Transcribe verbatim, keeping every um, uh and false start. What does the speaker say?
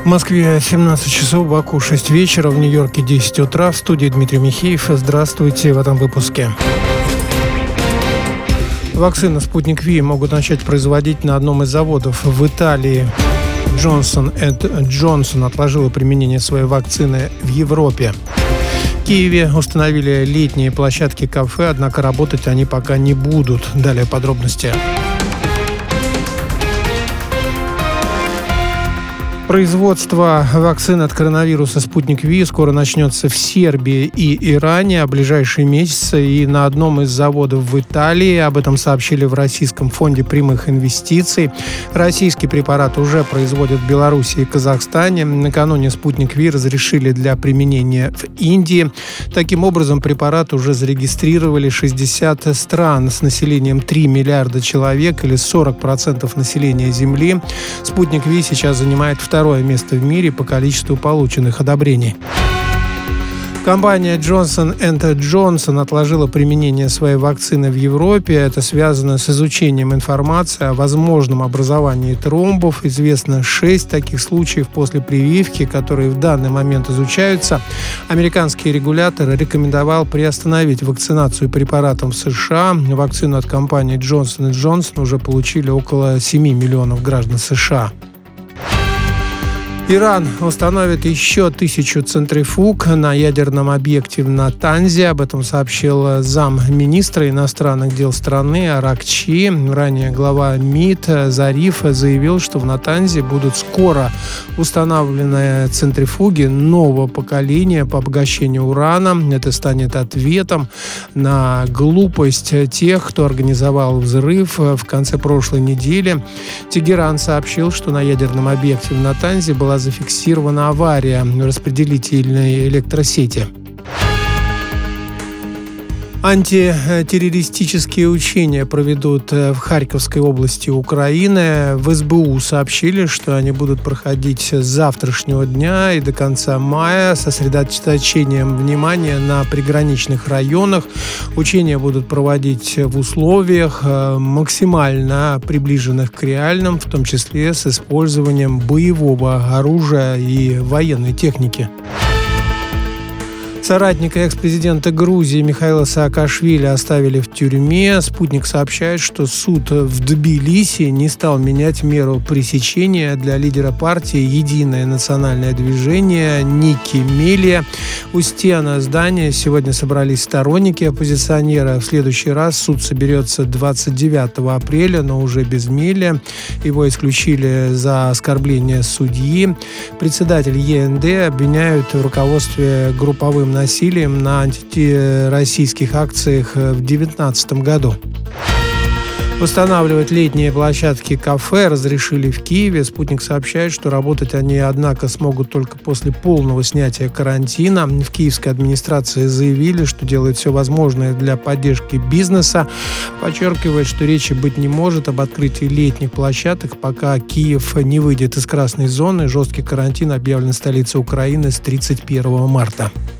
В Москве семнадцать часов, в Баку шесть вечера, в Нью-Йорке десять утра. В студии Дмитрий Михеев. Здравствуйте в этом выпуске. Вакцину «Спутник Ви» могут начать производить на одном из заводов в Италии. Джонсон энд Джонсон отложила применение своей вакцины в Европе. В Киеве установили летние площадки кафе, однако работать они пока не будут. Далее подробности. Производство вакцины от коронавируса «Спутник Ви» скоро начнется в Сербии и Иране, а в ближайшие месяцы и на одном из заводов в Италии. Об этом сообщили в Российском фонде прямых инвестиций. Российский препарат уже производят в Беларуси и Казахстане. Накануне «Спутник Ви» разрешили для применения в Индии. Таким образом, препарат уже зарегистрировали шестьдесят стран с населением три миллиарда человек или сорок процентов населения Земли. «Спутник Ви» сейчас занимает второе Второе место в мире по количеству полученных одобрений. Компания Johnson энд Johnson отложила применение своей вакцины в Европе. Это связано с изучением информации о возможном образовании тромбов. Известно шесть таких случаев после прививки, которые в данный момент изучаются. Американский регулятор рекомендовал приостановить вакцинацию препаратом в США. Вакцину от компании Johnson энд Johnson уже получили около семи миллионов граждан США. Иран установит еще тысячу центрифуг на ядерном объекте в Натанзе. Об этом сообщил замминистра иностранных дел страны Аракчи. Ранее глава МИД Зариф заявил, что в Натанзе будут скоро установлены центрифуги нового поколения по обогащению урана. Это станет ответом на глупость тех, кто организовал взрыв в конце прошлой недели. Тегеран сообщил, что на ядерном объекте в Натанзе была зафиксирована авария распределительной электросети. Антитеррористические учения проведут в Харьковской области Украины. В эс бэ у сообщили, что они будут проходить с завтрашнего дня и до конца мая с сосредоточением внимания на приграничных районах. Учения будут проводить в условиях максимально приближенных к реальным, в том числе с использованием боевого оружия и военной техники. Соратника экс-президента Грузии Михаила Саакашвили оставили в тюрьме. «Спутник» сообщает, что суд в Тбилиси не стал менять меру пресечения для лидера партии «Единое национальное движение» Ники Мелия. У стен здания сегодня собрались сторонники оппозиционера. В следующий раз суд соберется двадцать девятого апреля, но уже без Мелия. Его исключили за оскорбление судьи. Председатель е эн дэ обвиняют в руководстве групповым насилием на антироссийских акциях в две тысячи девятнадцатом году. Устанавливать летние площадки кафе разрешили в Киеве. «Спутник» сообщает, что работать они, однако, смогут только после полного снятия карантина. В киевской администрации заявили, что делают все возможное для поддержки бизнеса. Подчеркивает, что речи быть не может об открытии летних площадок, пока Киев не выйдет из красной зоны. Жесткий карантин объявлен в столице Украины с тридцать первого марта.